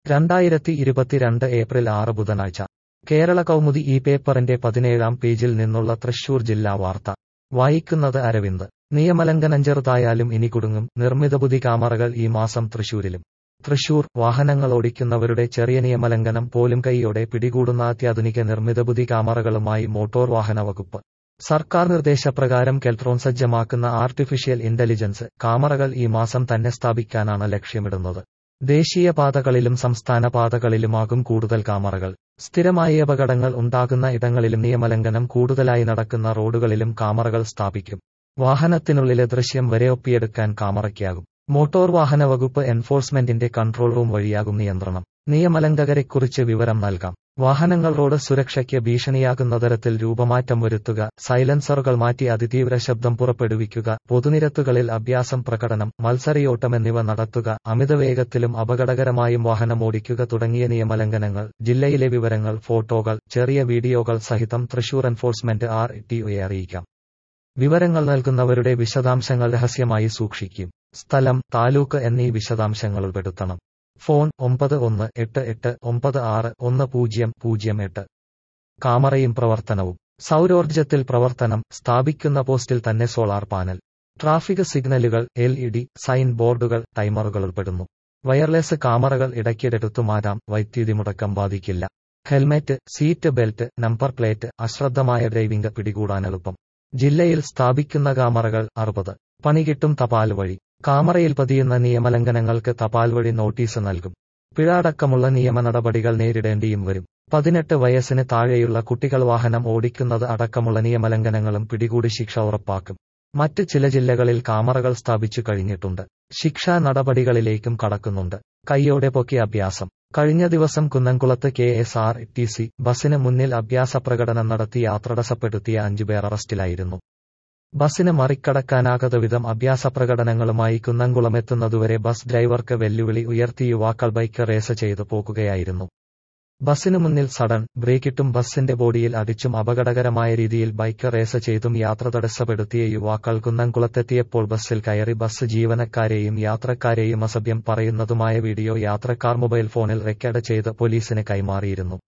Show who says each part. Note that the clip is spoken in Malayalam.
Speaker 1: 2022 ഏപ്രിൽ 6 ബുധനാഴ്ച കേരള കൗമുദി ഈ പേപ്പറിന്റെ 17-ാം പേജിൽ നിന്നുള്ള തൃശൂർ ജില്ലാ വാർത്ത വായിക്കുന്നത് അരവിന്ദ്. നിയമലംഘനം ചെറുതായാലും ഇനി കുടുങ്ങും, നിർമ്മിതബുദ്ധി ക്യാമറകൾ ഈ മാസം തൃശൂരിലും. തൃശൂർ വാഹനങ്ങളോടിക്കുന്നവരുടെ ചെറിയ നിയമലംഘനം പോലും കൈയോടെ പിടികൂടുന്ന അത്യാധുനിക നിർമ്മിതബുദ്ധി ക്യാമറകളുമായി മോട്ടോർ വാഹന വകുപ്പ്. സർക്കാർ നിർദ്ദേശപ്രകാരം കെൽട്രോൺ സജ്ജമാക്കുന്ന ആർട്ടിഫിഷ്യൽ ഇന്റലിജൻസ് ക്യാമറകൾ ഈ മാസം തന്നെ സ്ഥാപിക്കാനാണ് ലക്ഷ്യമിടുന്നത്. ദേശീയ പാതകളിലും സംസ്ഥാന പാതകളിലുമാകും കൂടുതൽ ക്യാമറകൾ. സ്ഥിരമായി അപകടങ്ങൾ ഉണ്ടാകുന്ന ഇടങ്ങളിലും നിയമലംഘനം കൂടുതലായി നടക്കുന്ന റോഡുകളിലും ക്യാമറകൾ സ്ഥാപിക്കും. വാഹനത്തിനുള്ളിലെ ദൃശ്യം വരെ ഒപ്പിയെടുക്കാൻ ക്യാമറയ്ക്കാകും. മോട്ടോർ വാഹന വകുപ്പ് എൻഫോഴ്സ്മെന്റിന്റെ കൺട്രോൾ റൂം വഴിയാകും നിയന്ത്രണം. നിയമലംഘകരെക്കുറിച്ച് വിവരം നൽകാം. വാഹനങ്ങൾ റോഡ് സുരക്ഷയ്ക്ക് ഭീഷണിയാകുന്ന തരത്തിൽ രൂപമാറ്റം വരുത്തുക, സൈലൻസറുകൾ മാറ്റി അതിതീവ്ര ശബ്ദം പുറപ്പെടുവിക്കുക, പൊതുനിരത്തുകളിൽ അഭ്യാസം പ്രകടനം, മത്സരയോട്ടം എന്നിവ നടത്തുക, അമിതവേഗത്തിലും അപകടകരമായും വാഹനമോടിക്കുക തുടങ്ങിയ നിയമലംഘനങ്ങൾ ജില്ലയിലെ വിവരങ്ങൾ, ഫോട്ടോകൾ, ചെറിയ വീഡിയോകൾ സഹിതം തൃശൂർ എൻഫോഴ്സ്മെന്റ് RTOയെ അറിയിക്കാം. വിവരങ്ങൾ നൽകുന്നവരുടെ വിശദാംശങ്ങൾ രഹസ്യമായി സൂക്ഷിക്കും. സ്ഥലം, താലൂക്ക് എന്നീ വിശദാംശങ്ങൾ ഉൾപ്പെടുത്തണം. ഫോൺ 9188961008. ക്യാമറയും പ്രവർത്തനവും. സൗരോർജ്ജത്തിൽ പ്രവർത്തനം. സ്ഥാപിക്കുന്ന പോസ്റ്റിൽ തന്നെ സോളാർ പാനൽ. ട്രാഫിക് സിഗ്നലുകൾ, LED, സൈൻ ബോർഡുകൾ, ടൈമറുകൾ ഉൾപ്പെടുന്നു. വയർലെസ് ക്യാമറകൾ ഇടയ്ക്കിടെടുത്തു മാറ്റാം. വൈദ്യുതി മുടക്കം ബാധിക്കില്ല. Helmet, seat belt, number plate, അശ്രദ്ധമായ ഡ്രൈവിംഗ് പിടികൂടാൻ എളുപ്പം. ജില്ലയിൽ സ്ഥാപിക്കുന്ന ക്യാമറകൾ 60. പണി കിട്ടും തപാൽ വഴി. ക്യാമറയിൽ പതിയുന്ന നിയമലംഘനങ്ങൾക്ക് തപാൽ വഴി നോട്ടീസ് നൽകും. പിഴ അടക്കമുള്ള നിയമ നടപടികൾ നേരിടേണ്ടിയും വരും. 18 വയസ്സിന് താഴെയുള്ള കുട്ടികൾ വാഹനം ഓടിക്കുന്നത് അടക്കമുള്ള നിയമലംഘനങ്ങളും പിടികൂടി ശിക്ഷ ഉറപ്പാക്കും. മറ്റ് ചില ജില്ലകളിൽ ക്യാമറകൾ സ്ഥാപിച്ചു കഴിഞ്ഞിട്ടുണ്ട്. ശിക്ഷാ നടപടികളിലേക്കും കടക്കുന്നുണ്ട്. കൈയോടെ പൊക്കി അഭ്യാസം. കഴിഞ്ഞ ദിവസം കുന്നംകുളത്ത് KSRTC ബസിന് മുന്നിൽ അഭ്യാസ പ്രകടനം നടത്തി യാത്ര തടസ്സപ്പെടുത്തിയ 5 പേർ അറസ്റ്റിലായിരുന്നു. ബസിന് മറികടക്കാനാകാത്ത വിധം അഭ്യാസ പ്രകടനങ്ങളുമായി കുന്നംകുളമെത്തുന്നതുവരെ ബസ് ഡ്രൈവർക്ക് വെല്ലുവിളി ഉയർത്തി യുവാക്കൾ ബൈക്ക് റേസ് ചെയ്തു പോകുകയായിരുന്നു. ബസിനു മുന്നിൽ സഡൻ ബ്രേക്കിട്ടും ബസിന്റെ ബോഡിയിൽ അടിച്ചും അപകടകരമായ രീതിയിൽ ബൈക്ക് റേസ് ചെയ്തും യാത്ര തടസ്സപ്പെടുത്തിയ യുവാക്കൾ കുന്നംകുളത്തെത്തിയപ്പോൾ ബസ്സിൽ കയറി ബസ് ജീവനക്കാരെയും യാത്രക്കാരെയും അസഭ്യം പറയുന്നതുമായ വീഡിയോ യാത്രക്കാർ മൊബൈൽ ഫോണിൽ റെക്കോർഡ് ചെയ്ത് പോലീസിന് കൈമാറിയിരുന്നു.